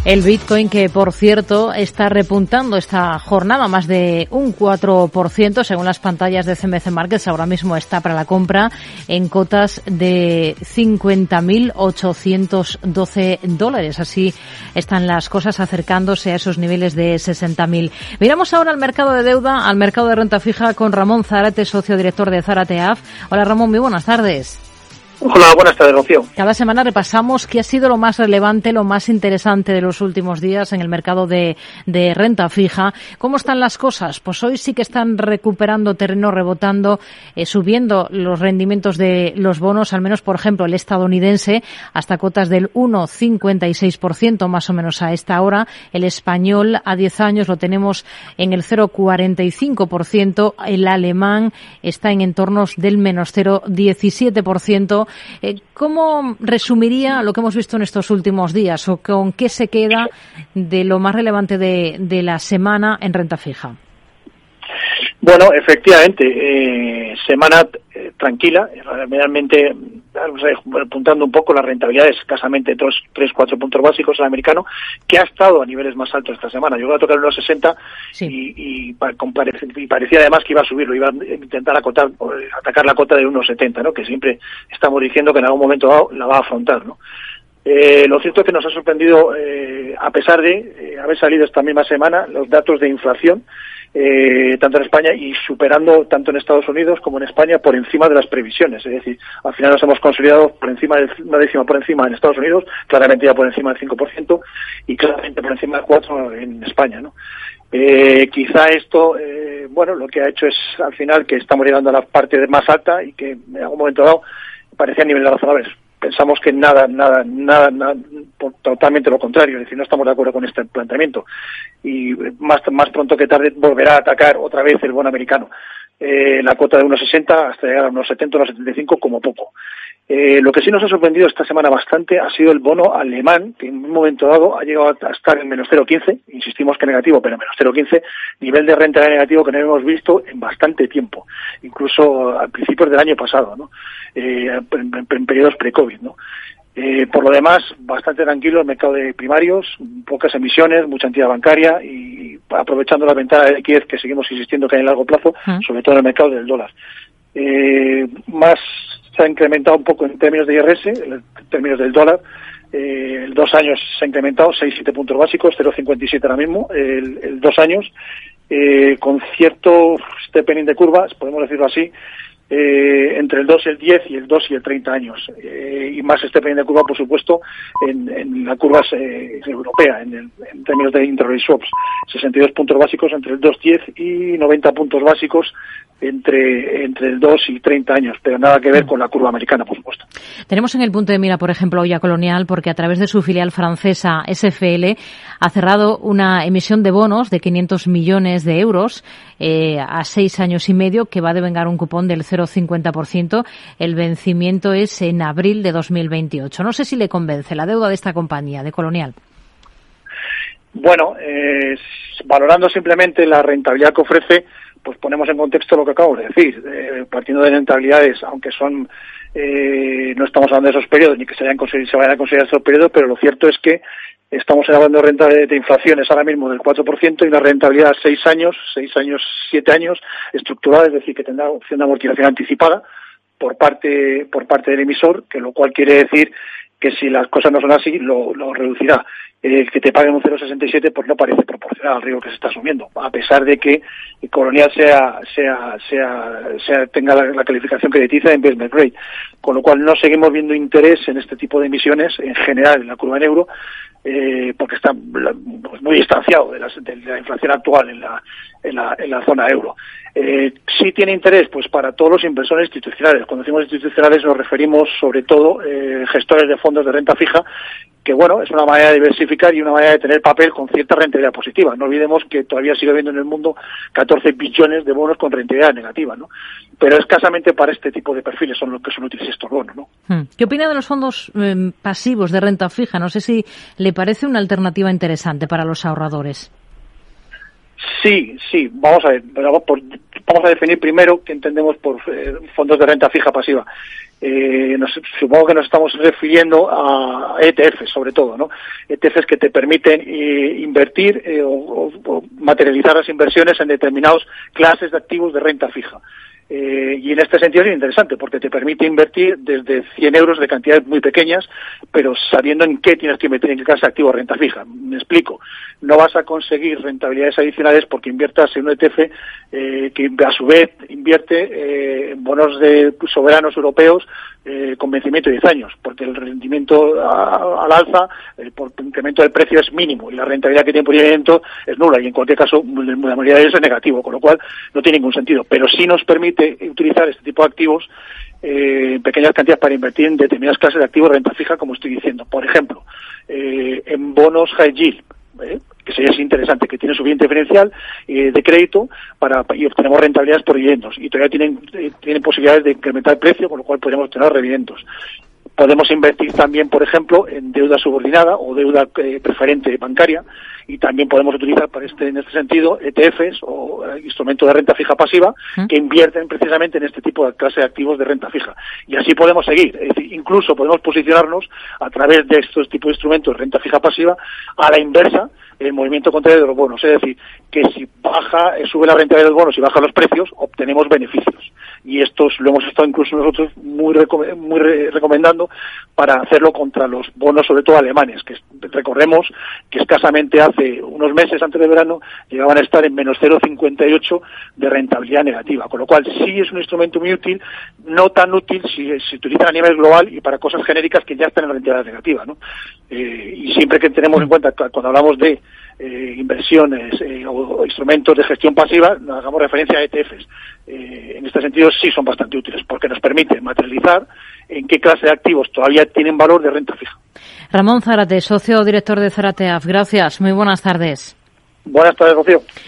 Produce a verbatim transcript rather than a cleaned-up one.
El Bitcoin, que por cierto está repuntando esta jornada más de un cuatro por ciento según las pantallas de C M C Markets, ahora mismo está para la compra en cotas de cincuenta mil ochocientos doce dólares. Así están las cosas, acercándose a esos niveles de sesenta mil. Miramos ahora al mercado de deuda, al mercado de renta fija, con Ramón Zárate, socio director de Zárate A F. Hola Ramón, muy buenas tardes. Hola, buenas tardes, Rocío. Cada semana repasamos qué ha sido lo más relevante, lo más interesante de los últimos días en el mercado de, de renta fija. ¿Cómo están las cosas? Pues hoy sí que están recuperando terreno, rebotando, eh, subiendo los rendimientos de los bonos, al menos, por ejemplo, el estadounidense, hasta cotas del uno coma cincuenta y seis por ciento más o menos a esta hora. El español a diez años lo tenemos en el cero coma cuarenta y cinco por ciento. El alemán está en entornos del menos cero coma diecisiete por ciento. Eh, ¿Cómo resumiría lo que hemos visto en estos últimos días, o con qué se queda de lo más relevante de, de la semana en renta fija? Bueno, efectivamente, eh, semana eh, tranquila, realmente apuntando un poco las rentabilidades, escasamente tres cuatro puntos básicos el americano, que ha estado a niveles más altos esta semana. Llegó a tocar unos sesenta sí. y, y, y parecía además que iba a subirlo, iba a intentar acotar, atacar la cota de uno setenta, ¿no? Que siempre estamos diciendo que en algún momento dado la va a afrontar, ¿no? Eh, lo cierto es que nos ha sorprendido, eh, a pesar de eh, haber salido esta misma semana, los datos de inflación, eh, tanto en España y superando tanto en Estados Unidos como en España por encima de las previsiones. Es decir, al final nos hemos consolidado por encima de una décima por encima en Estados Unidos, claramente ya por encima del cinco por ciento y claramente por encima del cuatro por ciento en España, ¿no? Eh, quizá esto, eh, bueno, lo que ha hecho es al final que estamos llegando a la parte más alta y que en algún momento dado parecía a niveles razonables. Pensamos que nada, nada, nada, nada, totalmente lo contrario, es decir, no estamos de acuerdo con este planteamiento y más, más pronto que tarde volverá a atacar otra vez el bono americano, eh, la cota de uno sesenta hasta llegar a unos setenta, unos setenta y cinco como poco. Eh, lo que sí nos ha sorprendido esta semana bastante ha sido el bono alemán, que en un momento dado ha llegado a estar en menos cero coma quince, insistimos que negativo, pero menos cero coma quince, nivel de renta negativo que no hemos visto en bastante tiempo, incluso a principios del año pasado, ¿no? Eh, en, en, en periodos pre-COVID, ¿no? Eh, por lo demás, bastante tranquilo el mercado de primarios, pocas emisiones, mucha entidad bancaria y aprovechando la ventana de liquidez que seguimos insistiendo que hay en largo plazo, ¿Mm? sobre todo en el mercado del dólar. Eh, más se ha incrementado un poco en términos de I R S, en términos del dólar. Eh, el dos años se ha incrementado seis siete puntos básicos, cero coma cincuenta y siete ahora mismo, el, el dos años, eh, con cierto steepening de curvas, podemos decirlo así, eh, entre el dos y el diez y el dos y el treinta años, eh, y más steepening de curva, por supuesto, en, en la curva eh, europea, en, el, en términos de interest rate swaps, sesenta y dos puntos básicos entre el dos diez y noventa puntos básicos entre entre el dos y treinta años, pero nada que ver con la curva americana, por supuesto. Tenemos en el punto de mira, por ejemplo, hoy a Colonial, porque a través de su filial francesa S F L ha cerrado una emisión de bonos de quinientos millones de euros eh, a seis años y medio, que va a devengar un cupón del cero coma cincuenta por ciento. El vencimiento es en abril de dos mil veintiocho. No sé si le convence la deuda de esta compañía, de Colonial. Bueno, eh, valorando simplemente la rentabilidad que ofrece, pues ponemos en contexto lo que acabo de decir, eh, partiendo de rentabilidades, aunque son, eh, no estamos hablando de esos periodos, ni que se vayan a considerar, se vayan a considerar esos periodos, pero lo cierto es que estamos hablando de renta de, de inflaciones ahora mismo del cuatro por ciento y una rentabilidad a seis años, seis años, siete años, estructurada, es decir, que tendrá opción de amortización anticipada por parte, por parte del emisor, que lo cual quiere decir que si las cosas no son así, lo, lo reducirá. Eh, que te paguen un cero coma sesenta y siete pues no parece proporcional al riesgo que se está asumiendo, a pesar de que Colonial sea, sea, sea, sea tenga la, la calificación crediticia de investment grade, con lo cual no seguimos viendo interés en este tipo de emisiones en general en la curva en euro, eh, porque está pues, muy distanciado de la, de la inflación actual en la, en la, en la zona euro. Eh, sí tiene interés pues para todos los inversores institucionales. Cuando decimos institucionales nos referimos sobre todo eh, gestores de fondos de renta fija, que bueno, es una manera de diversificar y una manera de tener papel con cierta rentabilidad positiva. No olvidemos que todavía sigue habiendo en el mundo catorce billones de bonos con rentabilidad negativa, ¿no? Pero escasamente para este tipo de perfiles son los que son útiles estos bonos, ¿no? ¿Qué opina de los fondos eh, pasivos de renta fija? No sé si le parece una alternativa interesante para los ahorradores. Sí, sí, vamos a ver, vamos a definir primero qué entendemos por eh, fondos de renta fija pasiva. Eh, nos, supongo que nos estamos refiriendo a E T Fs, sobre todo, ¿no? E T Fs que te permiten eh, invertir eh, o, o, o materializar las inversiones en determinados clases de activos de renta fija. Eh, y en este sentido es interesante porque te permite invertir desde cien euros de cantidades muy pequeñas, pero sabiendo en qué tienes que invertir, en qué clase de activo de renta fija. Me explico. No vas a conseguir rentabilidades adicionales porque inviertas en un E T F eh, que a su vez invierte eh, en bonos de soberanos europeos eh, con vencimiento de diez años, porque el rendimiento a, al alza, el por incremento del precio es mínimo y la rentabilidad que tiene por incremento es nula y en cualquier caso la mayoría de ellos es negativo, con lo cual no tiene ningún sentido. Pero sí nos permite utilizar este tipo de activos eh, en pequeñas cantidades para invertir en determinadas clases de activos de renta fija, como estoy diciendo. Por ejemplo, eh, en bonos high yield, ¿eh? que sería interesante, que tienen suficiente diferencial eh, de crédito para y obtenemos rentabilidades por dividendos y todavía tienen eh, tienen posibilidades de incrementar el precio, con lo cual podríamos obtener dividendos. Podemos invertir también, por ejemplo, en deuda subordinada o deuda eh, preferente bancaria y también podemos utilizar para este en este sentido E T Fs o eh, instrumentos de renta fija pasiva ¿Mm? que invierten precisamente en este tipo de clase de activos de renta fija. Y así podemos seguir. Es decir, incluso podemos posicionarnos a través de estos tipos de instrumentos de renta fija pasiva a la inversa el movimiento contrario de los bonos. Es decir, que si baja, eh, sube la rentabilidad de los bonos y bajan los precios, obtenemos beneficios. Y esto lo hemos estado incluso nosotros muy, recom- muy re- recomendando para hacerlo contra los bonos, sobre todo alemanes, que recordemos que escasamente hace unos meses antes del verano llegaban a estar en menos cero coma cincuenta y ocho de rentabilidad negativa, con lo cual sí es un instrumento muy útil, no tan útil si se utiliza a nivel global y para cosas genéricas que ya están en rentabilidad negativa, ¿no? Eh, y siempre que tenemos en cuenta cuando hablamos de eh, inversiones eh, o instrumentos de gestión pasiva, nos hagamos referencia a E T Fs. Eh, en este sentido sí son bastante útiles porque nos permiten materializar en qué clase de activos todavía tienen valor de renta fija. Ramón Zárate, socio director de Zárate A F. Gracias, muy buenas tardes. Buenas tardes, Rocío.